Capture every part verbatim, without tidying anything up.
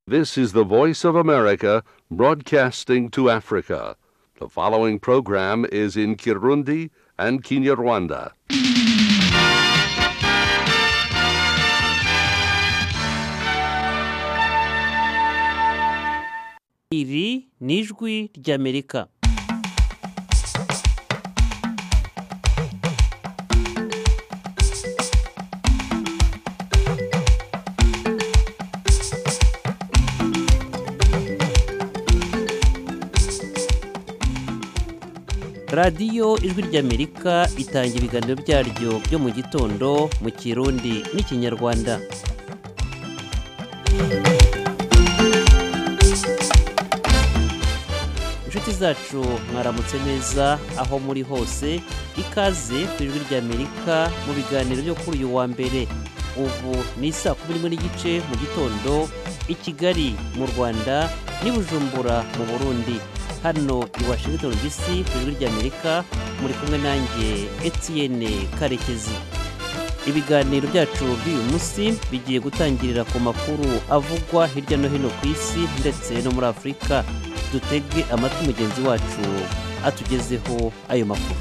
This is the Voice of America broadcasting to Africa. The following program is in Kirundi and Kinyarwanda. Iri ni ijwi ry'Amerika. Radiyo ijwi ry'Amerika itanga ibiganiro byaryo byo mu gitondo mu Kirundi n'Ikinyarwanda. Inshuti zacu mwaramutse neza aho muri hose, ikaze ku ijwi ry'Amerika mu biganiro byo kuri uyu wa mbere. Ubu ni saa kumi n'imwe n'igice mu gitondo i Kigali mu Rwanda n'i Bujumbura mu Burundi. Hano i Washington D C ku ijwi ry'Amerika muri kumwe nanjye Etienne Karekezi. Ibiganiro byacu by'uyu munsi bigiye gutangirira ku makuru avugwa hirya no hino ku isi ndetse no muri Afurika. Dutege amatwi mugenzi wacu atugezeho ayo makuru.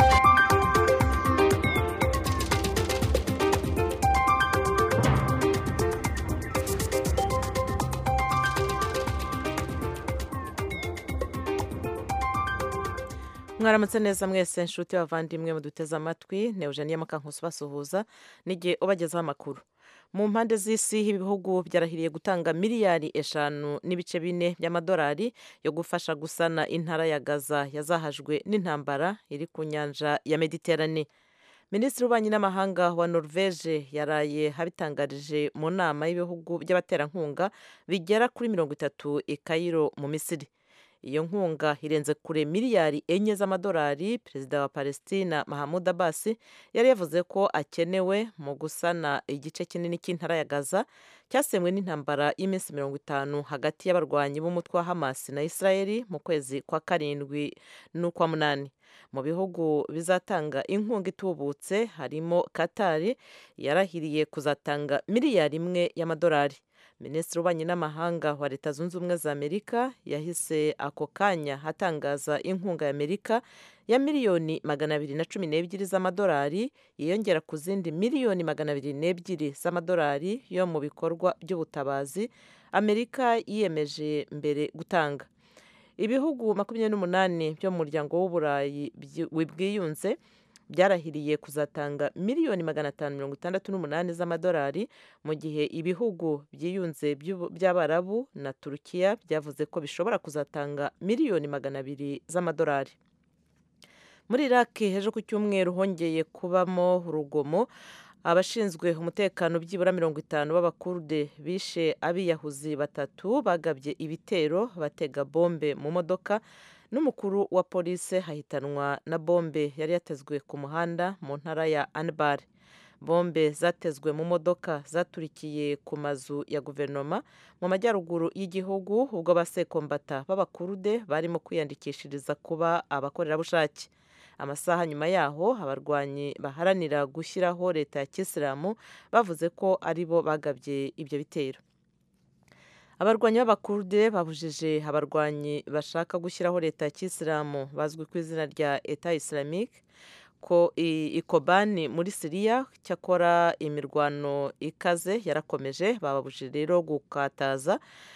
Mwaramutse neza mwese nshuti bavandimwe muduteze amatwi. Ne Eugenie Mukankusi basuhuza n'igihe ubagezaho amakuru. Mu mpande z'isi ibihugu byarahiriye gutanga miliyari eshanu n'ibice bine by'amadolari yo gufasha gusana intara ya Gaza yazahajwe n'intambara iri ku nyanja ya Mediterane. Minisitiri w'ububanyi n'amahanga wa Norvege yaraye habitangarije mu nama y'ibihugu by'abaterankunga bigera kuri mirongo itatu i Cairo mu Misiri. Iyo nkunga irenze kure miliyari enye z'amadolari. Perezida wa Palestina Mahmoud Abbas yari yavuze ko akenewe mu gusana igice kinini cy'intara ya Gaza cyasemwe n'intambara y'iminsi mirongo itanu hagati y'abarwanyi b'umutwe wa Hamas na Israeli mu kwezi kwa karindwi n'ukwa munani. Mu bihugu bizatanga inkunga itubutse harimo Qatar yarahiriye kuzatanga miliyari imwe y'amadolari. Minisitiri w'ububanyi n'amahanga wa Leta Zunze Ubumwe za Amerika yahise ako kanya hatangaza inkunga ya Amerika ya miliyoni magana abiri na cumi n'ebyiri z'amadolari yiyongera ku zindi miliyoni magana abiri n'ebyiri z'amadolari yo mu bikorwa by'ubutabazi Amerika yiyemeje mbere gutanga. Ibihugu makumyabiri n'umunani byo mu muryango w'Uburayi bwiyunze byarahiriye kuzatanga miliyoni magana atanu mirongo itandatu n'umunani z'amadolari, mu gihe ibihugu byiyunze by'Abarabu na Turukiya byavuze ko bishobora kuzatanga miliyoni magana abiri z'amadolari. Muri Iraq ejo ku cyumweru hongeye kubamo urugomo. Abashinzwe umutekano byibura mirongo itanu b'Abakurde bishe abiyahuzi batatu bagabye ibitero batega bombe mu modoka, n'umukuru wa polisi hahitanwa na bombe yari yatezwe ku muhanda mu ntara ya Anbar. Bombe zatezwe mu modoka zaturikiye ku mazu ya guverinoma mu majyaruguru y'igihugu ubwo abasekombata b'Abakurde barimo kwiyandikishiriza kuba abakorerabushake. Amasaha nyuma yaho abarwanyi baharanira gushyiraho leta ya Kisilamu bavuze ko aribo bagabye ibyo bitero. Abarwanyi b'Abakurde babujije abarwanyi bashaka gushyiraho leta ya Kisilamu bazwi ku izina rya Etat Islamique ko ikobani muri Syria. Cyakora imirwano ikaze yarakomeje, bababujije rero gukataza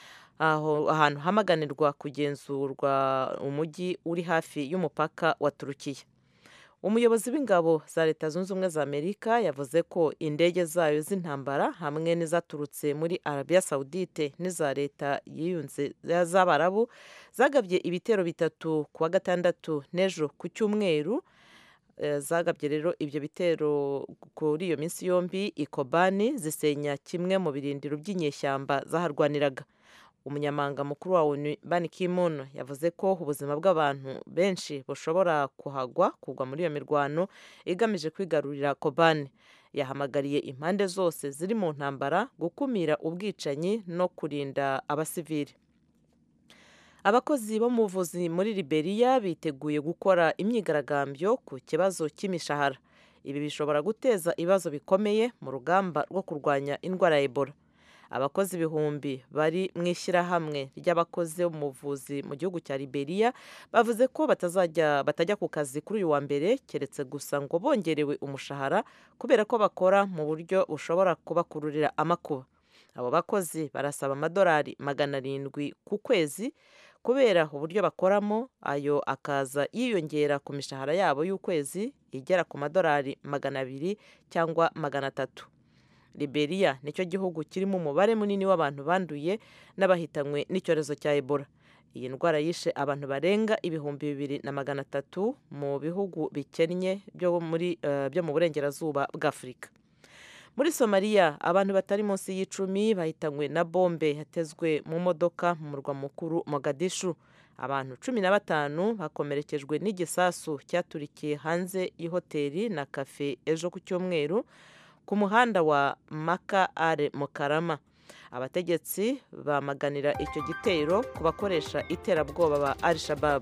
aho ahantu hamaganirwa kugenzurwa umujyi uri hafi y'umupaka wa Turukiya. Umuyobozi w'ingabo za Leta Zunze Ubumwe za Amerika yavuze ko indege zayo z'intambara hamwe n'izaturutse muri Arabia Saudite n'iza Leta yiyunze z'Abarabu zagabye ibitero bitatu kuwa gatandatu n'ejo ku cyumweru. Zagabye rero ibyo bitero kuri iyo minsi yombi i Kobani, zisenya kimwe mu birindiro by'inyeshyamba zaharwaniraga. Umunyamabanga mukuru wa ONU Ban Ki-moon yavuze ko ubuzima bw'abantu benshi bushobora kuhagwa kugwa muri iyo mirwano igamije kwigarurira Kobani. Yahamagariye impande zose ziri mu ntambara gukumira ubwicanyi no kurinda abasivili. Abakozi bo mu buvuzi muri Liberia biteguye gukora imyigaragambyo ku kibazo cy'imishahara. Ibi bishobora guteza ibibazo bikomeye mu rugamba rwo kurwanya indwara ya Ebola. abakozi ibihumbi bari mu ishyirahamwe ry'abakozi bo mu buvuzi mu gihugu cya Liberia bavuze ko batazajya batajya ku kazi kuri uyu wa mbere keretse gusa ngo bongerewe umushahara kubera ko bakora mu buryo bushobora kubakururira amakuba. Abo bakozi barasaba amadolari magana arindwi ku kwezi kubera uburyo bakoramo, ayo akaza yiyongera ku mishahara yabo y'ukwezi igera ku madolari magana abiri cyangwa magana atatu. Liberia nicyo gihugu kirimo umubare munini w'abantu banduye n'abahitanywe n'icyorezo cya Ebola. Iyi ndwara yishe abantu barenga ibihumbi bibiri na magana atatu mu bihugu bikennye byo muri uh, byo mu burengerazuba bw'Afurika. Muri Somalia abantu batari munsi y'icumi bahitanywe na bombe yatezwe mu modoka mu murwa mukuru Mogadishu. Abantu cumi na batanu bakomerekejwe n'igisasu cyaturikiye hanze y'ihoteli na kafe ejo ku cyumweru ku muhanda wa Maka Al Mukarama. Abategetsi bamaganira icyo gitero ku bakoresha iterabwoba ba Al-Shabaab.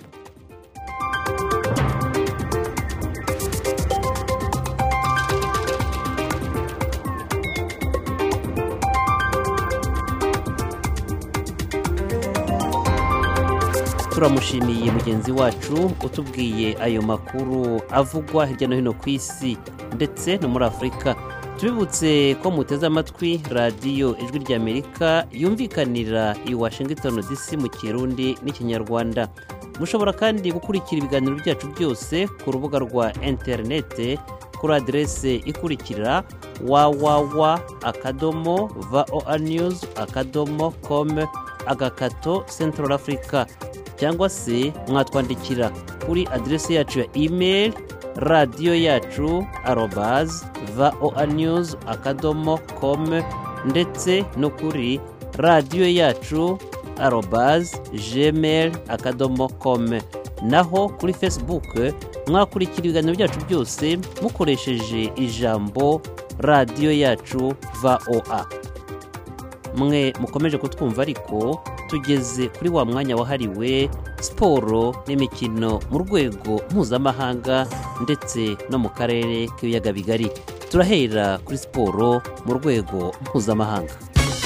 Turamushimiye mugenzi wacu utubwiye ayo makuru avugwa hirya no hino ku isi ndetse no muri Afurika. Tubibutse ko muteze amatwi radiyo Ijwi ry'Amerika yumvikanira i Washington D C mu Kirundi n'Ikinyarwanda. Mushobora kandi gukurikira ibiganiro byacu byose ku rubuga rwa interinete kuri adrese ikurikira www akadomo voa news akadomo com agakato Central Africa, cyangwa se mwatwandikira kuri adrese yacu ya email radio yacu arobase voa news akadomo com ndetse no kuri radio yacu arobase gmail akadomo com. Naho kuri Facebook mwakurikira ibiganiro byacu byose mukoresheje ijambo radio yacu voa. Mwe mukomeje kutwumva ariko tugeze kuri wa mwanya wahariwe siporo n'imikino mu rwego mpuzamahanga ndetse no mu karere k'ibiyaga bigari. Turahera kuri siporo mu rwego mpuzamahanga.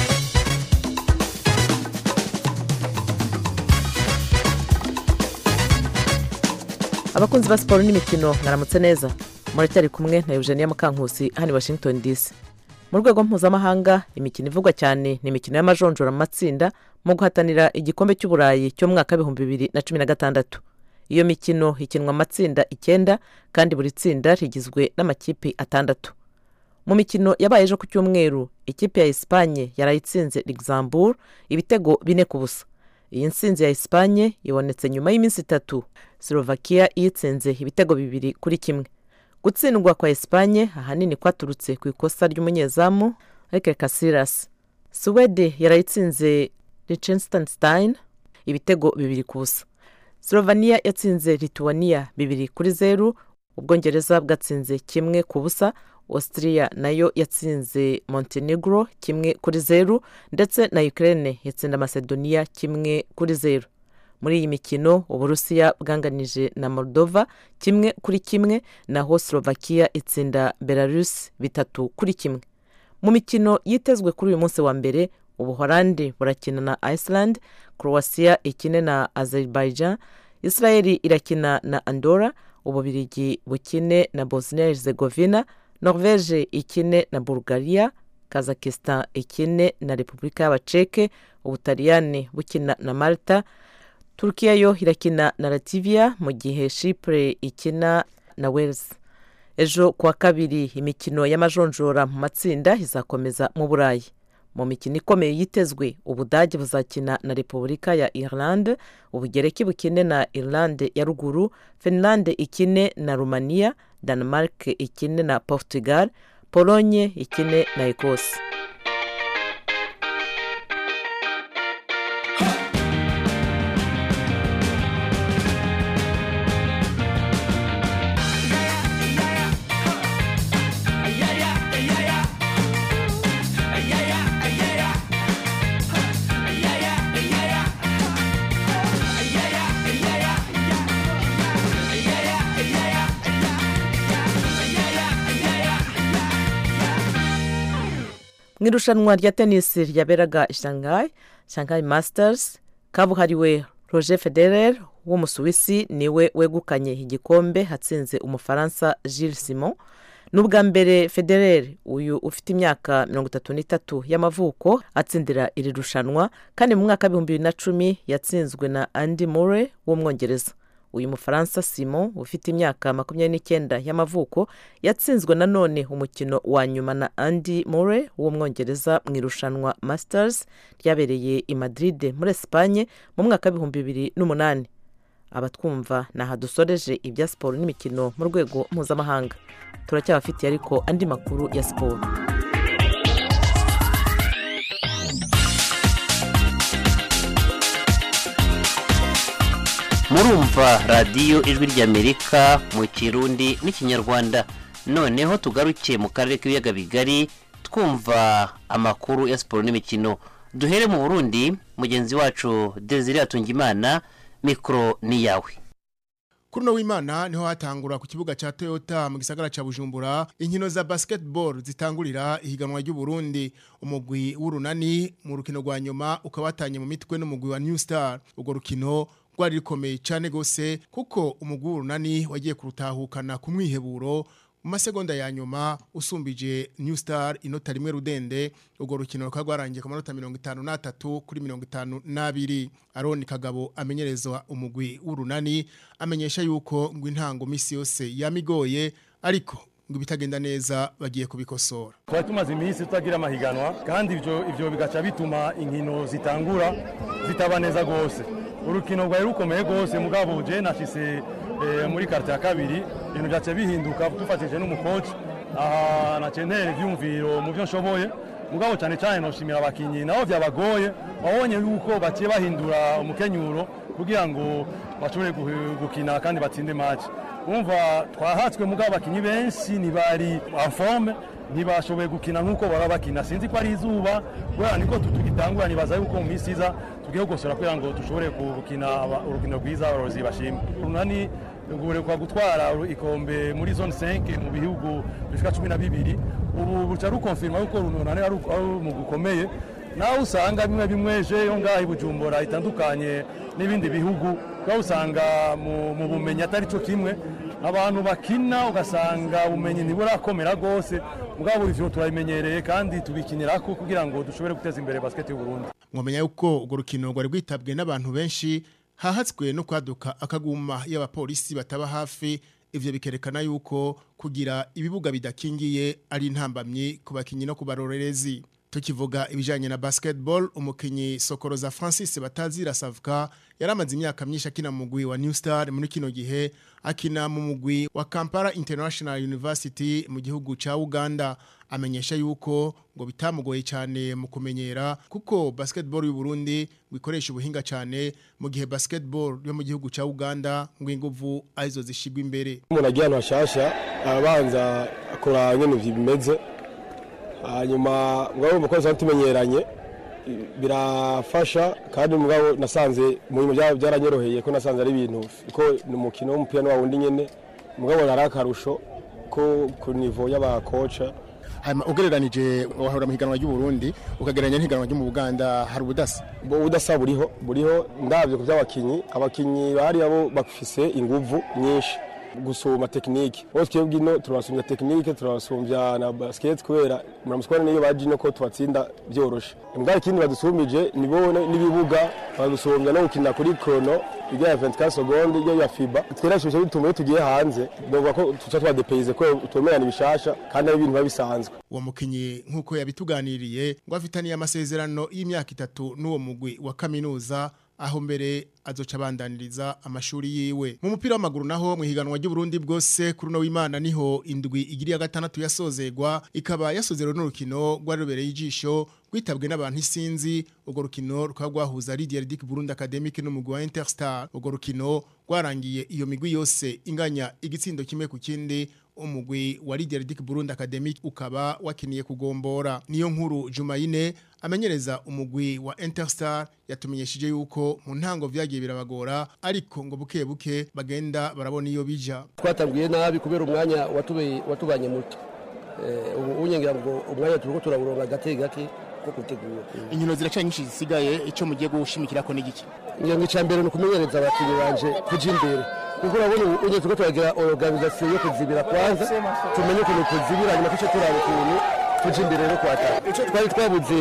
Abakunzi ba siporo n'imikino mwaramutse neza. Muracyari kumwe na Eugenia Mukankusi hano Washington D C. Mu rwego mpuzamahanga imikino ivugwa cyane ni imikino y'amajonjora mu matsinda mu guhatanira igikombe cy'uburayi cyo mu mwaka w'ibihumbi bibiri na cumi na gatandatu. Iyo mikino ikinwa amatsinda icyenda kandi buri tsinda rigizwe n'amakipe atandatu. Mu mikino yabaye ejo ku cyumweru ikipe ya Espagne yarayitsinze Luxembourg ibitego bine ku busa. Iyi nsinzi ya Espagne ibonetse nyuma y'iminsi itatu Slovakia yitsinze ibitego bibiri kuri kimwe. Gutsindwa kwa Espagne ahanini kwaturutse ku ikosa ry'umunyezamu Iker Casillas. Sweden yarayitsinze Liechtenstein ibitego bibiri ku busa. Slovenia yatsinze Lithuania bibiri kuri zeru, Ubwongereza bwatsinze kimwe ku busa, Austria nayo yatsinze Montenegro kimwe kuri zeru ndetse na Ukraine yatsinda Macedonia kimwe kuri zeru. Muri iyi mikino Uburusiya bwanganije na Moldova kimwe kuri kimwe, naho Slovakia itsinda Belarus bitatu kuri kimwe. Mu mikino yitezwe kuri uyu munsi wa mbere Ubuholandi burakina na Iceland, Croatia ikine na Azerbaijan, Israel irakina na Andorra, Ububirigi bukine na Bosnia Herzegovina, Norvege ikine na Bulgaria, Kazakhstan ikine na Repubulika y'Abaceke, Ubutaliyani bukina na Malta, Turkiya yo irakina na Latvia mu gihe Chypre ikina na Wales. Ejo kwa kabiri imikino y'amajonjora mu matsinda izakomeza mu Burayi. Mu mikino ikomeye yitezwe Ubudage buzakina na Repubulika ya Ireland, Ubugereki bukine na Irlande ya ruguru, Finland ikine na Romania, Denmark ikine na Portugal, Pologne ikine na Ecosse. irushanwa rya tennis ryaberaga i Shanghai Shanghai Masters kabuhariwe Roger Federer w'umusuwisi niwe wegukanye igikombe hatsinze umufaransa Gilles Simon. Nubwa mbere Federer uyu ufite imyaka mirongo itatu n'itatu y'amavuko atsindira iri rushanwa, kandi mu mwaka wa bibiri na cumi yatsinzwe na Andy Murray w'umwongereza. Uyu mufaransa Simon ufite imyaka makumyabiri n'icyenda y'amavuko yatsinzwe nanone umukino wa nyuma na Andy Murray w'umwongereza mu irushanwa Masters ryabereye i Madrid muri Espagne mu mwaka wa bibiri n'umunani. Abatwumva naha dusoreje ibya siporo n'imikino mu rwego mpuzamahanga. Turacyabafitiye ariko andi makuru ya siporo. Murumva radiyo ijwi ry'Amerika mu Kirundi n'ikinyarwanda. Noneho tugarukiye mu karere k'ibiyaga bigari twumva amakuru ya siporo n'imikino. Duhere mu Burundi, mugenzi wacu Desire Atungimana, mikro ni yawe. Kuruno w'Imana niho hatangura ku kibuga cha Toyota mu gisagara cha Bujumbura inkino za basketball zitangurira ihiganwa ry'u Burundi. Umugwi w'urunani mu rukino rwa nyuma ukabatanye mu mitwe n'umugwi wa New Star. Ugo rukino rwari rikomeye cyane gose kuko umugwi w'urunani wagiye kurutahukana ku mwiheburo mu masegonda ya nyuma usumbije New Star inota rimwe rudende. Ugo rukino rukagwarangiye ku manota mirongo itanu n'atatu kuri mirongo itanu n'abiri. Aroni Kagabo amenyerezwa umugwi w'urunani amenyesha yuko ngo intango misi yose yamigoye ariko ngo bitagenda neza bagiye kubikosora. Kwa tumaze imisi tutagira amahiganwa kandi ivyo ivyo bigaca bituma inkino zitangura zitaba neza gose. Urukino rwa rukomeye gose mugabo je nashise e, muri carte ya kabiri ibintu byace bihinduka tufatije n'umucoach aha na chenere byumviro mu byo nshoboye mugabo cyane cyane no shimira abakinyi naho byabagoye babonye yuko baciye bahindura umukenyuro kugira ngo bashobore gukina kandi batsinde match. Umva twahatswe mugabo abakinyi benshi ni bari en forme ntibashoboye gukina nkuko baba bakina, sinzi ko ari izuba kubera niko tutugitangura nibaza yuko mu minsi iza tugiye gusora kugira ngo dushobore gukina urukino rwiza abarozi bashimwe. Runani ngure kwa gutwara ikombe muri zone cinq mu bihugu bishika cumi na bibiri ubu buca rukonfirma yuko runani ari mu gukomeye, naho usanga bimwe bimwe je yo ngaho Bujumbura itandukanye n'ibindi bihugu, naho usanga mu bumenyi atari cyo kimwe abantu bakina ugasanga ubumenyi ntiburakomera gose mugabo ivyo turabimenyereye kandi tubikinirako kugira ngo dushobore guteza imbere basket y'u Burundi. Mwomenya yuko ugo rukino rwari rwitabwe n'abantu benshi hahatswe no kwaduka akaguma y'abapolisi bataba hafi, ivyo bikerekana yuko kugira ibibuga bidakingiye ari intambamyi ku bakinyi no kubarorerezi. Tukivuga ibijanye na basketball, umukinyi Sokoroza Francis Batazira Savka yaramaze imyaka myinshi akina mu mugwi wa New Star muri kino gihe akina mu mugwi wa Kampala International University mu gihugu ca Uganda. Amenyesha yuko ngo bitamugoye cyane mu kumenyera kuko basketball y'u Burundi bikoresha ubuhinga cyane mu gihe basketball yo mu gihugu ca Uganda ngo inguvu aizo zishigwa imbere. Umuntu agiye hashasha abanza akora nyene bimeze hanyuma mugabo mukoze tumenyeranye birafasha kandi mugabo nasanze mu bintu byaranyoroheye ko nasanze ari ibintu ko n'umukino w'umupira no wundi nyene mugabo narakarusho ko ku niveau y'abakocha. Hanyuma ugereranije wahora mu higanwa ry'u Burundi ukagereranya n'ihiganwa ryo mu Uganda hari ubudasa ubudasa buriho buriho ndavye ku by'abakinyi abakinyi bari abo bafise inguvu nyinshi gusoma technique bose twebwe turabasumbya technique turabasumbya na basket kubera muramusukwana niyo baje no ko twatsinda byoroshe. Mbwa ikindi badusumbije nibone nibibuga badusumbya no gukina kuri chrono bijya vingt-quatre secondes yo ya FIBA twerashije bitume tugiye hanze ndumva ko tuca twa depayse ko tumerana ibishasha kandi ari ibintu babisanzwe. Uwo mukinyi nkuko yabituganiriye ngo afitaniye amasezerano y'imyaka itatu n'uwo mugwi wa kaminuza aho mbere azoca abandaniriza amashuri yiwe. Mu mupira w'amaguru naho mu higanwa ry'u Burundi bwose kuruno w'Imana niho indwi igiri ya gatandatu yasozegwa ikaba yasozero n'urukino rwarubereye ijisho rwitabwe n'abantu isinzi. Ugo rukino rukagwahuza Lydia Ridic Burundi Academic n'umugwi wa Interstar. Ugo rukino rwarangiye iyo migwi yose inganya igitsindo kimwe ku kindi. Umugwi wa Lydia Ridic Burundi Academic ukaba wakiniye kugombora. Niyo nkuru Jumaine amenyereza umugwi wa Interstar yatumenyeshije yuko mu ntango vyagiye birabagora ariko ngo buke buke bagenda barabona iyo bija. Twatangiye nabi kubera umwanya watubeye watubanye muto ubu unyengera ngo umwanya turiko turaburonga gake gake ko kutegura inkino ziraca nyinshi zisigaye icyo mugiye gushimikira ko n'igiki ingengo icambere no kumenyereza abakinyi banje kuja imbere kuko urabona ubu turiko turagira organisation yo kuzibira kwanza tumenye ukuntu tuzibira nyuma kice turaba ukuntu tuja imbere no kwata ico twari twabuze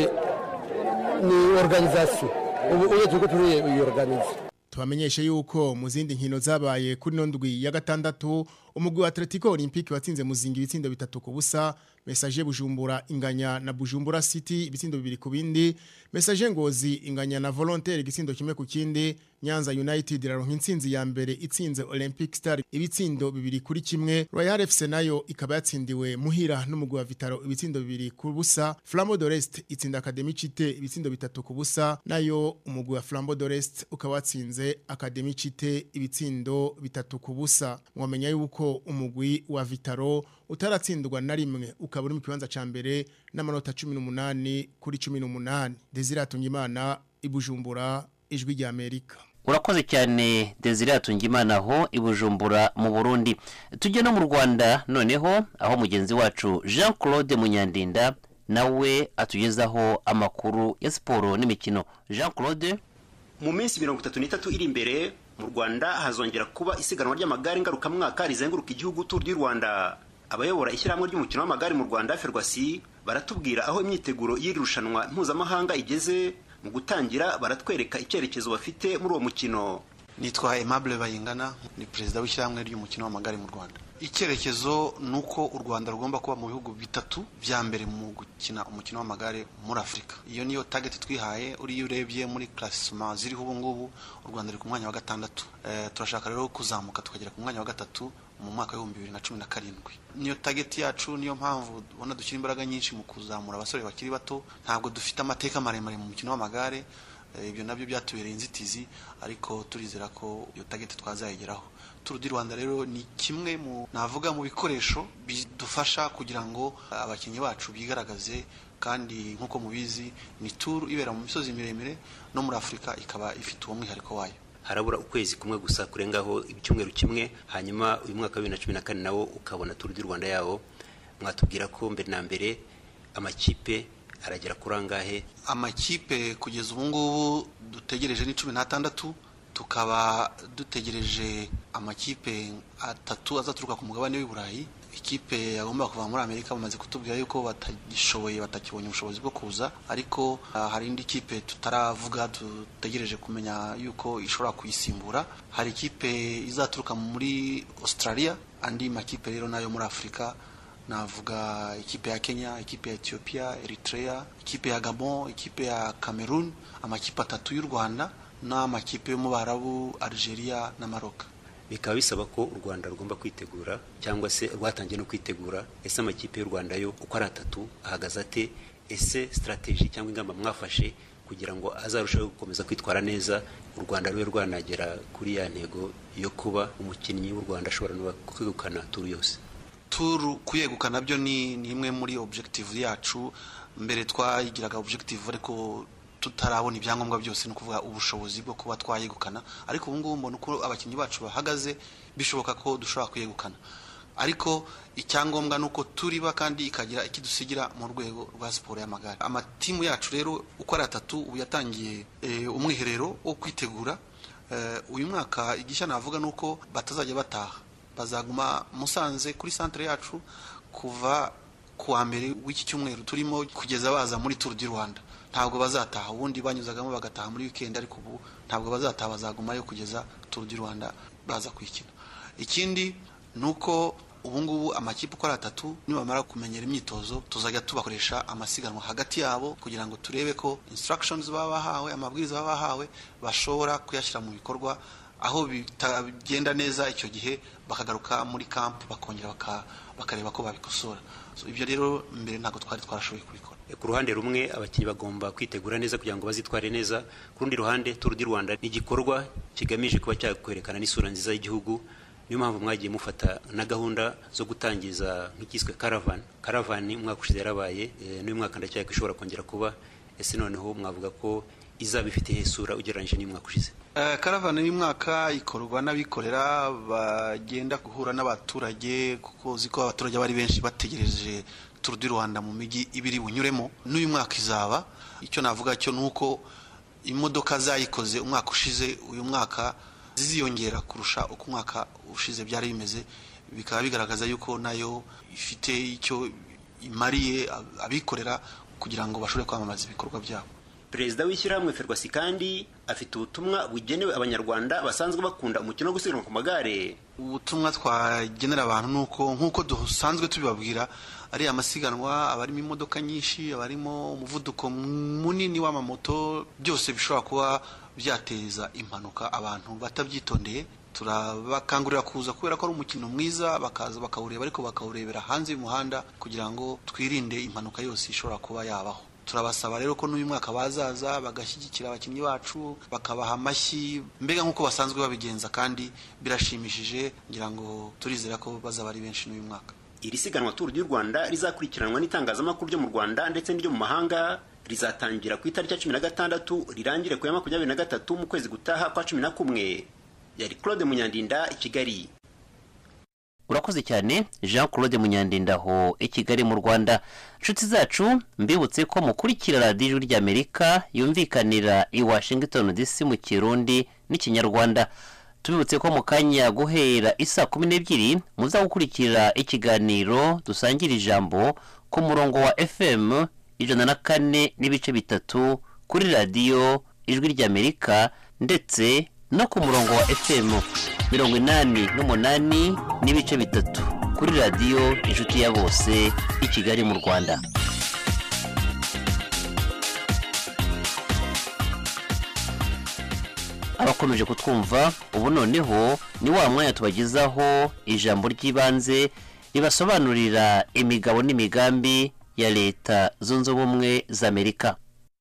ni organisation ubu uye turiko turiye organize tubamenyeshe yuko mu zindi nkino zabaye kuri nondwi ya gatandatu umugwi wa Atletico Olympique watsinze muzingi ibitsindo bitatu ku busa Messager Bujumbura inganya na Bujumbura City ibitsindo bibiri ku bindi Messager Ngozi inganya na Volontaire igitsindo kimwe ku kindi Nyanza United iraronka intsinzi ya mbere itsinze Olympic Star ibitsindo bibiri kuri kimwe Royal F C nayo ikaba yatsindiwe muhira n'umugwi wa Vitaro ibitsindo bibiri ku busa Flambeau d'Orest itsinda Academy Cité ibitsindo bitatu ku busa nayo umugwi wa Flambeau d'Orest ukaba watsinze Academy Cité ibitsindo bitatu ku busa mwamenya yuko umugwi wa Vitaro utaratsindwa na rimwe ukabura mu kibanza ca mbere n'amanota cumi n'umunani kuri cumi n'umunani Desire Atungimana ibujumbura ijwi rya Amerika. Urakoze cyane Desire Atungimana ho ibujumbura mu Burundi. Tujye no mu Rwanda noneho aho mugenzi wacu Jean Claude Munyandinda nawe atugezaho amakuru ya siporo n'imikino. Jean Claude, mu minsi mirongo itatu n'itatu iri imbere mu Rwanda hazongera kuba isiganwa ry'amagare ngaruka mwaka rizenguruka igihugu Tour du Rwanda. Abayobora ishyirahamwe ry'umukino w'amagare mu Rwanda Ferwasi baratubwira aho imyiteguro y'irushanwa mpuzamahanga igeze. Mu gutangira baratwereka icyerekezo bafite muri uwo mukino. Nitwa Aimable Bayingana, ni perezida w'ishyirahamwe ry'umukino w'amagare mu Rwanda. Icyerekezo nuko u Rwanda rugomba kuba mu bihugu bitatu bya mbere mu gukina umukino w'amagare muri Afrika. Iyo niyo target twihaye. Uri urebye muri classement ziriho ubu ngubu u Rwanda ruri ku mwanya wa gatandatu. E, turashaka rero kuzamuka tukagera ku mwanya wa gatatu mu mwaka wa bibiri na cumi na karindwi. Niyo target yacu, niyo mpamvu ubona dushyira imbaraga nyinshi mu kuzamura abasore bakiri bato. Ntabwo dufite amateka maremare mu mukino w'amagare, ibyo nabyo byatubereye inzitizi, ariko turizera ko iyo target twazayigeraho. Tour du Rwanda rero ni kimwe mu navuga mu bikoresho bidufasha kugira ngo abakinnyi bacu bigaragaze, kandi nkuko mubizi ni tour ibera mu misozi miremire no muri Afrika ikaba ifite uwo mwihariko wayo. Harabura ukwezi kumwe gusa kurengaho icyumweru kimwe, hanyuma uyu mwaka wa bibiri na cumi na kane nawo ukabona Tour du Rwanda yawo. Mwatubwira ko mbere na mbere amakipe aragera kurangahe? Amakipe kugeza ubu ngubu dutegereje ni cumi n'atandatu, tukaba dutegereje amakipe atatu azaturuka ku mugabane w'Iburayi. Ikipe yagomba kuva muri Amerika bamaze kutubwira yuko batagishoboye, batakibonye ubushobozi bwo kuza, ariko uh, hari indi kipe tutaravuga dutegereje kumenya yuko ishobora kuyisimbura. Hari ikipe izaturuka muri Australia, andi makipe rero nayo muri Afrika navuga ikipe ya Kenya, ikipe ya Ethiopia, Eritrea, ikipe ya Gabon, ikipe ya Cameroon, amakipe atatu y'u Rwanda n'amakipe yo mu Barabu, Algeria na Maroc. Bikaba bisaba ko u Rwanda rugomba kwitegura cyangwa se rwatangiye no kwitegura. Ese amakipe y'u Rwanda yo uko ari atatu ahagaze ate? Ese strategy cyangwa ingamba mwafashe kugira ngo azarushaho gukomeza kwitwara neza, u Rwanda rwe rwanagera kuri ya ntego yo kuba umukinnyi w'u Rwanda ashobora no kwegukana tour yose? Tour kuyegukana byo ni imwe muri objective yacu. Mbere twayigiraga objective ariko tutarabona ibyangombwa byose, no kuvuga ubushobozi bwo kuba twayegukana, ariko ubu ngubu mbona uko abakinnyi bacu bahagaze bishoboka ko dushobora kuyegukana. Ariko icyangombwa nuko turiba kandi ikagira ikidusigira mu rwego rwa siporo y'amagare. Amatimu yacu rero uko ari atatu ubu yatangiye e, umwiherero wo kwitegura. E, uyu mwaka igishya navuga nuko batazajya bataha, bazaguma Musanze kuri centre yacu kuva kuwa mbere w'iki cyumweru turimo kugeza baza muri Tour du Rwanda. Ntabwo bazataha, ubundi banyuzagamo bagataha muri weekend, ariko ubu ntabwo bazataha, bazagumayo kugeza Tour du Rwanda baza kwikina. Ikindi nuko ubu ngubu amakipe uko ari atatu nibamara kumenyera imyitozo tuzajya tubakoresha amasiganwa hagati yabo kugira ngo turebe ko instructions baba bahawe, amabwiriza baba bahawe bashobora kuyashyira mu bikorwa. Aho bitagenda neza icyo gihe bakagaruka muri camp bakongera bakareba ko babikosora. So ibyo rero mbere ntago twari twarashoboye kubikora. Ku ruhande rumwe abakinnyi bagomba kwitegura neza kugira ngo bazitware neza, ku rundi ruhande Tour du Rwanda ni igikorwa kigamije kuba cyakwerekana n'isura nziza y'igihugu. Niyo mpamvu mwagiye mufata na gahunda zo gutangiza nk'ikiswe caravan. Caravan umwaka ushize yarabaye, e, n'uyu mwaka ndacyaka ishobora kongera kuba. Ese noneho mwavuga ko izaba ifite isura ugereranyije n'umwaka ushize? Uh, Caravan y'umwaka ikorwa n'abikorera bagenda guhura n'abaturage, kuko ziko abaturage bari benshi bategereje Tour du Rwanda mu migi ibiri bunyuremo n'uyu mwaka izaba. Icyo navuga cyo nuko imodoka zayikoze umwaka ushize uyu mwaka ziziyongera kurusha uko umwaka ushize byari bimeze, bikaba bigaragaza yuko nayo ifite icyo imariye abikorera kugira ngo bashobore kwamamaza ibikorwa byabo. Perezida w'ishyirahamwe Ferwasi kandi afite ubutumwa bugenewe abanyarwanda basanzwe bakunda umukino wo gusiganwa ku magare. Ubutumwa twagenera abantu nuko nkuko dusanzwe tubibabwira ari amasiganwa abarimo imodoka nyinshi, abarimo umuvuduko munini w'amamoto, byose bishobora kuba byateza impanuka abantu batabyitondeye. Turabakangurira kuza kubera ko ari umukino mwiza, bakaza bakawureba ariko bakawurebera hanze y'umuhanda kugira ngo twirinde impanuka yose ishobora kuba yabaho. Turabasaba rero ko n'uyu mwaka bazaza bagashyigikira abakinnyi bacu, bakabaha amashyi mbega nk'uko basanzwe babigenza, kandi birashimishije, ngira ngo turizera ko bazaba ari benshi n'uyu mwaka. Iri siganwa Tour du Rwanda rizakurikiranwa n'itangazamakuru ryo mu Rwanda ndetse n'iryo mu mahanga, rizatangira ku itariki ya cumi na gatandatu rirangire ku ya makumyabiri na gatatu mu kwezi gutaha kwa cumi na kumwe. Yari Claude Munyandinda i Kigali. Urakoze cyane Jean Claude Munyandinda ho i Kigali mu Rwanda. Nshuti zacu, mbibutse ko mukurikira radiyo ry'Amerika yumvikanira i Washington D C mu Kirundi n'Ikinyarwanda. Tubibutse ko mu kanya guhera isa kumi n'ebyiri muza gukurikira ikiganiro dusangira ijambo ku murongo wa F M ijana na kane n'ibice bitatu kuri radiyo Ijwi ry'Amerika, ndetse no ku murongo wa F M mirongo inani n'umunani n'ibice bitatu kuri radiyo Inshuti ya Bose i Kigali mu Rwanda. Abakomeje kutwumva ubu noneho ni wa mwanya tubagezaho ijambo ry'ibanze ribasobanurira imigabo n'imigambi ya Leta Zunze Ubumwe za Amerika.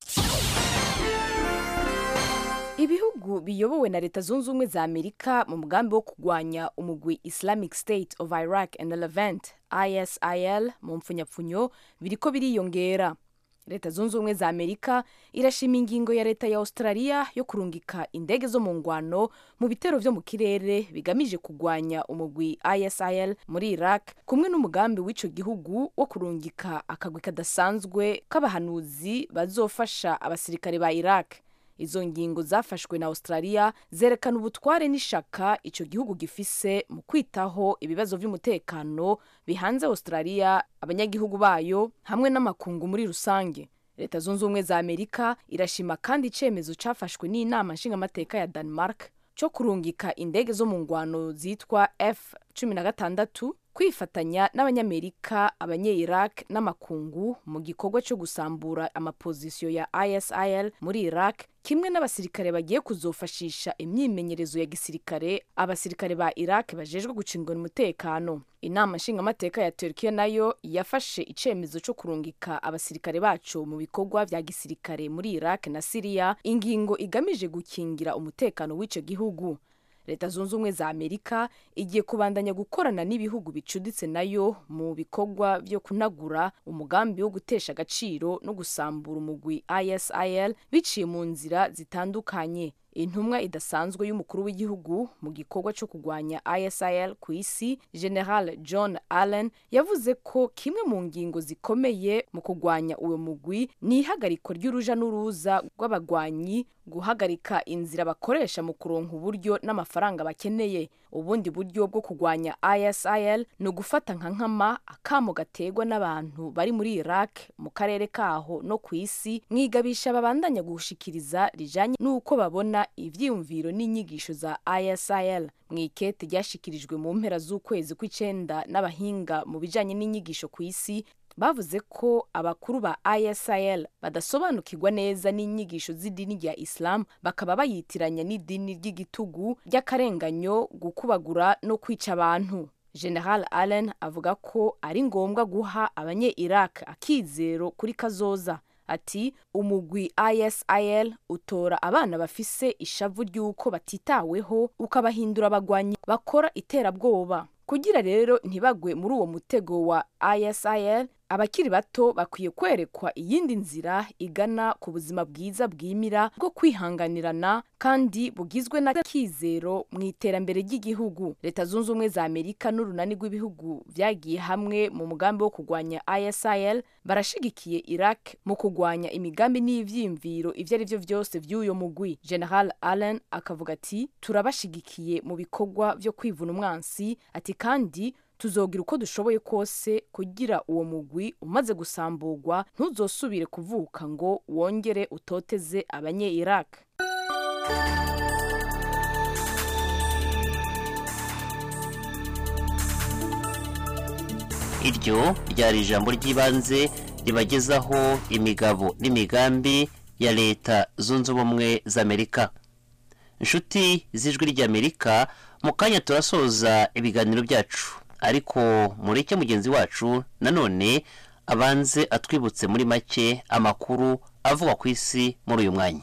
Ibihugu biyobowe na Leta Zunze Ubumwe za Amerika mu mugambi wo kugwanya umugwi Islamic State of Iraq and Levant I S I L mu mpfunyapfunyo biriko biriyongera. Leta Zunze Ubumwe za Amerika irashima ingingo ya leta ya Australia yo kurungika indege zo mu ngwano mu bitero vyo mu kirere bigamije kugwanya umugwi I S I L muri Iraq, kumwe n'umugambi w'ico gihugu wo kurungika akagwi kadasanzwe k'abahanuzi bazofasha abasirikare ba Iraq. Izo ngingo zafashwe na Australia zerekana ubutware n'ishaka ico gihugu gifise mu kwitaho ibibazo vy'umutekano bihanze Australia, abanyagihugu bayo hamwe n'amakungu muri rusange. Leta Zunze Ubumwe za Amerika irashima kandi icemezo cafashwe n'inama nshingamateka ya Denmark cyo kurungika indege zo mu ngwano zitwa F cumi na gatandatu kwifatanya n'abanyamerika, abanye-Iraq n'amakungu mu gikorwa cyo gusambura amapozisiyo ya I S I L muri Iraq, kimwe n'abasirikare bagiye kuzofashisha imyimenyerezo ya gisirikare abasirikare ba Iraq bajejwe gucungana umutekano. Inama nshingamateka ya Turkiya nayo yafashe icemezo cyo kurungika abasirikare bacu mu bikorwa vya gisirikare muri Iraq na Syria, ingingo igamije gukingira umutekano w'ico gihugu. Leta Zunze Ubumwe za Amerika igiye kubandanya gukorana n'ibihugu bicuditse nayo mu bikorwa byo kunagura umugambi wo gutesha agaciro no gusambura umugwi I S I L biciye mu nzira zitandukanye. Intumwa idasanzwe y'umukuru w'igihugu mu gikorwa cyo kugwanya I S I L ku isi, General John Allen, yavuze ko kimwe mu ngingo zikomeye mu kugwanya uwo mugwi ni ihagariko ry'uruja n'uruza rw'abagwanyi, guhagarika inzira bakoresha mu kuronka uburyo n'amafaranga bakeneye. Ubundi buryo bwo kugwanya I S I L no gufata nka nkama akamo gategwa n'abantu bari muri Iraq mu karere kaho no ku isi, mwigabisha babandanya gushikiriza rijanye n'uko babona ivyiyumviro n'inyigisho za I S I L. Mwikete ryashikirijwe mu mpera z'ukwezi kw'icenda n'abahinga mu bijanye n'inyigisho ku isi, bavuze ko abakuru ba I S I L badasobanukirwa neza n'inyigisho z'idini rya Islam, bakaba bayitiranya n'idini ry'igitugu ry'akarenganyo, gukubagura no kwica abantu. General Allen avuga ko ari ngombwa guha abanye-Iraq akizero kuri kazoza. Ati umugwi I S I L utora abana bafise ishavu ry'uko batitaweho ukabahindura abagwanyi bakora iterabwoba. Kugira rero ntibagwe muri uwo mutego wa I S I L, abakiri bato bakwiye kwerekwa iyindi nzira igana ku buzima bwiza bwimira bwo kwihanganirana kandi bugizwe n'akizero mu iterambere ry'igihugu. Leta zunze ubumwe za Amerika n'urunani rw'ibihugu vyagiye hamwe mu mugambi wo kurwanya I S I L barashigikiye Iraq mu kurwanya imigambi n'ivyimviro ivyo ari vyo vyose vy'uyo mugwi. General Allen akavuga ati turabashigikiye mu bikorwa vyo kwivuna umwansi, ati kandi tuzogira uko dushoboye kose kugira uwo mugwi umaze gusamburwa ntuzosubire kuvuka ngo wongere utoteze abanye Iraq. Iryo ryari ijambo ry'ibanze ribagezaho imigabo n'imigambi ya Leta zunze ubumwe za Amerika. Inshuti z'ijwi ry'Amerika, mu kanya turasoza ibiganiro byacu, ariko mureke mugenzi wacu nanone abanze atwibutse muri make amakuru avuga ku isi muri uyu mwanya.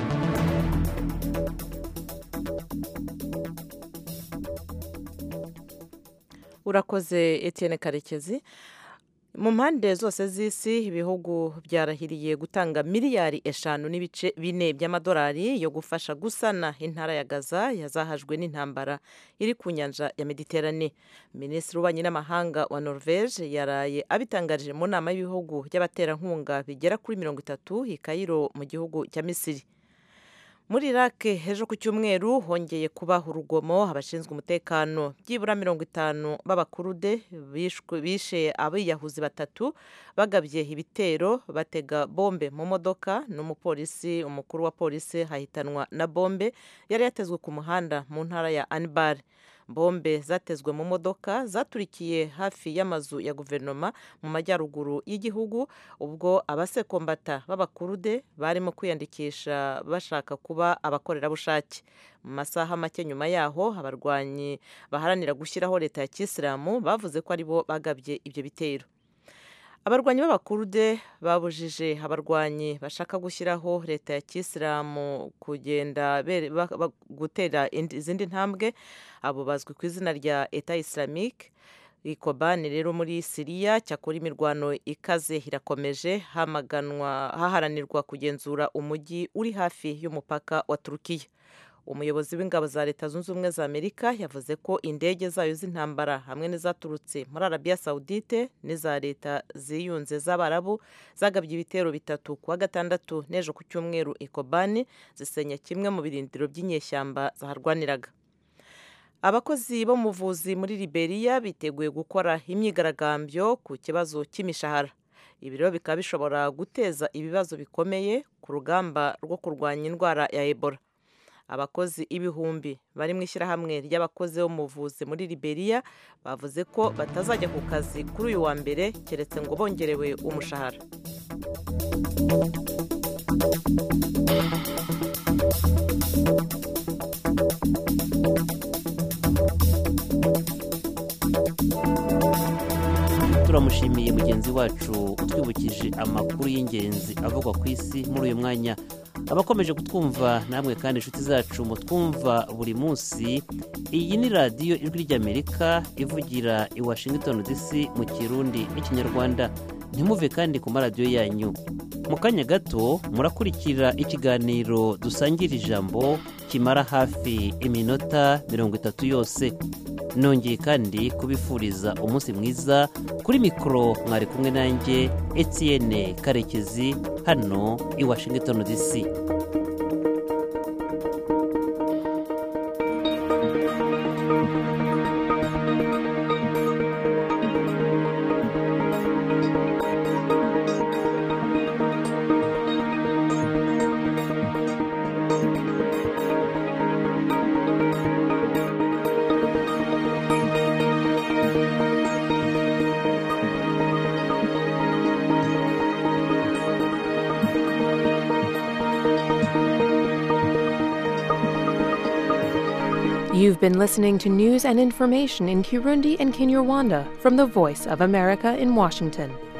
Urakoze Etienne Karekezi. Mu mpande zose z'isi ibihugu byarahiriye gutanga miliyari eshanu n'ibice bine by'amadolari yo gufasha gusana intara ya Gaza yazahajwe n'intambara iri ku nyanja ya Mediterane. Minisitiri w'ububanyi n'amahanga wa Norvege yaraye abitangarije mu nama y'ibihugu by'abaterankunga bigera kuri mirongo itatu i Cairo mu gihugu cya Misiri. Muri Iraq ejo ku cyumweru hongeye kubaho urugomo. Abashinzwe umutekano byibura mirongo itanu b'abakurude bishe abiyahuzi batatu bagabye ibitero batega bombe mu modoka n'umupolisi. Umukuru wa polisi hahitanwa na bombe yari yatezwe ku muhanda mu ntara ya Anbar. Bombe zatezwe mu modoka zaturikiye hafi y'amazu ya guverinoma mu majyaruguru y'igihugu ubwo abasekombata b'abakurude barimo kwiyandikisha bashaka kuba abakorerabushake. Mu masaha make nyuma yaho abarwanyi baharanira gushyiraho leta ya Kisilamu bavuze ko aribo bagabye ibyo bitero. Abarwanyi b'abakurude babujije abarwanyi bashaka gushyiraho leta ya Kisilamu kugenda gutera izindi ntambwe. Abo bazwi ku izina rya Eta Islamique. Kobani rero muri Syria cyakora imirwano ikaze irakomeje hamaganwa haharanirwa kugenzura umujyi uri hafi y'umupaka wa Turukiya. Umuyobozi w'ingabo za Leta zunze ubumwe za Amerika yavuze ko indege zayo z'intambara hamwe n'izaturutse muri Arabia Saudite n'iza Leta ziyunze z'Abarabu zagabye ibitero bitatu kuwa gatandatu n'ejo ku cyumweru i Kobani zisenya kimwe mu birindiro by'inyeshyamba zaharwaniraga. Abakozi bo mu buvuzi muri Liberia biteguye gukora imyigaragambyo ku kibazo cy'imishahara. Ibiro bikaba bishobora guteza ibibazo bikomeye ku rugamba rwo kurwanya indwara ya Ebola. Abakozi ibihumbi bari mu ishyirahamwe ry'abakozi bo mu buvuzi muri Liberia bavuze ko batazajya ku kazi kuri uyu wa mbere keretse ngo bongerewe umushahara. Turamushimiye mugenzi wacu utwibukije amakuru y'ingenzi avugwa ku isi muri uyu mwanya. Abakomeje kutwumva namwe kandi inshuti zacu mutwumva buri munsi, iyi ni radiyo Ijwi ry'Amerika ivugira i Washington D C mu Kirundi n'Ikinyarwanda. Ntimuve kandi ku maradiyo yanyu. Mu kanya gato murakurikira ikiganiro dusangira ijambo kimara hafi iminota mirongo itatu yose. Nongeye kandi kubifuriza umunsi mwiza. Kuri mikoro mwari kumwe nanjye Etienne Karekezi hano i Washington D C. You've been listening to news and information in Kirundi and Kinyarwanda from the Voice of America in Washington.